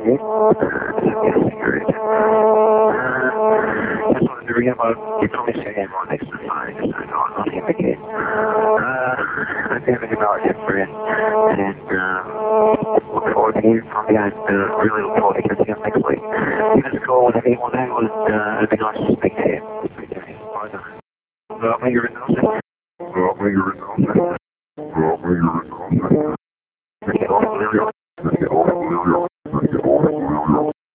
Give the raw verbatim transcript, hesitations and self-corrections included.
Yes, great. Uh, just wanted to bring about your permission again one next time. Just I know nothing again. Uh, I'm having about it, friend. And, um, look forward to hearing from you and, uh, really look forward to catching up next week. Give us a call when anyone there was, uh, it'd be nice to speak to you. Speak to you. Bye now. Well, maybe you're in Nelson. Well, maybe you're in Nelson. Well, maybe you're in Nelson.